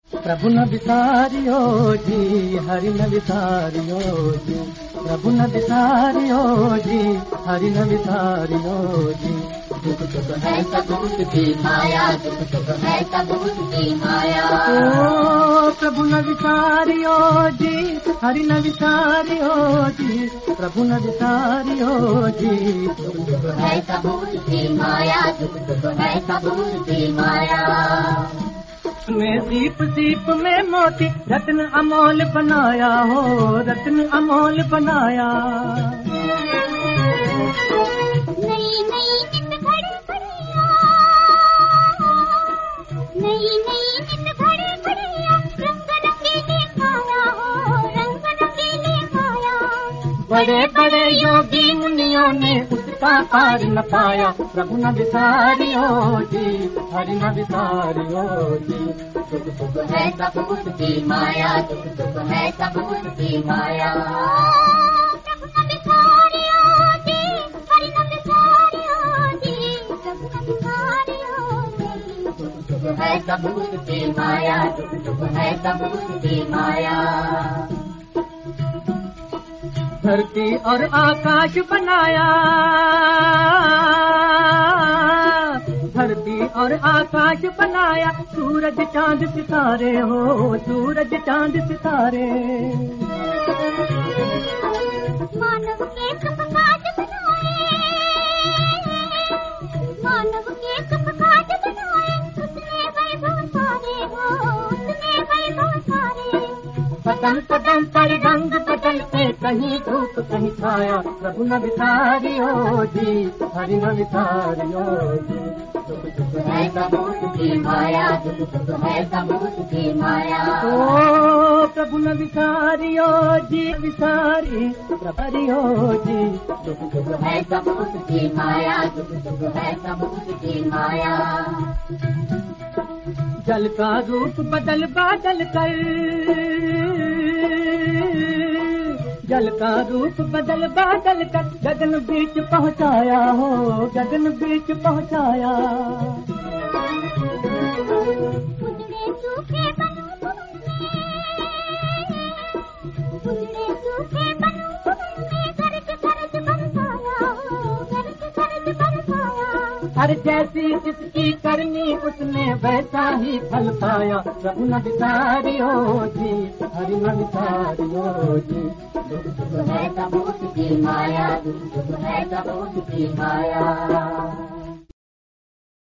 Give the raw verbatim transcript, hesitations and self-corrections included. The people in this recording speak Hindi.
प्रभु न विसारियो जी, हरि न विसारियो जी, प्रभु न विसारियो जी, हरि न विसारियो जी। दुख सुख है सब उसकी माया, दुख सुख है सब उसकी माया। ओ प्रभु न विसारियो जी, हरि न विसारियो जी, प्रभु न विसारियो जी। दुख सुख है सब उसकी माया, दुख सुख है सब उसकी माया। में सीप सीप में मोती रत्न अमोल बनाया हो, रत्न अमोल बनाया। नई नई नित घड़ी घड़िया, नई नई नित घड़ी घड़िया, रंग रंगीली माया हो, रंग रंगीली माया। बड़े बड़े योगी मुनियों ने उसका पार न पाया। प्रभु न विसारियो जी, हरि न विसारियो जी। दुख सुख है सब उसकी माया, दुख सुख है सब उसकी माया। प्रभु न विसारियो जी, हरि न विसारियो जी, प्रभु न विसारियो जी। दुख सुख है सब उसकी माया, दुख सुख है सब उसकी माया। धरती और आकाश बनाया, धरती और आकाश बनाया, सूरज चांद सितारे हो, सूरज चांद सितारे। मानव के सुख काज बनाए, मानव के सुख काज बनाए, उसने वैभव सारे हो, उसने वैभव सारे। कदम कदम पर रंग बदलते, कहीं धूप कहीं छाया। प्रभु न विसारियो जी, हरि न विसारियो जी। दुख सुख है सब उसकी माया, दुख सुख है सब उसकी माया। ओ प्रभु न विसारियो जी, विसारी प्रभरियो जी। दुख सुख है सब उसकी माया, दुख सुख है सब उसकी माया। जल का रूप बदल बादल कर, जल का रूप बदल बादल कर, गगन बीच पहुँचाया हो, गगन बीच पहुँचाया। उजड़े सूखे बनों में, उजड़े सूखे बनों में, गर्ज गर्ज बरसाया हो, गर्ज गर्ज बरसाया। हर जैसी जिसकी करनी उसने वैसा ही फल पाया। प्रभु न विसारियो जी, हरि न विसारियो जी। दुख सुख है सब उसकी माया, दुख सुख है सब उसकी माया।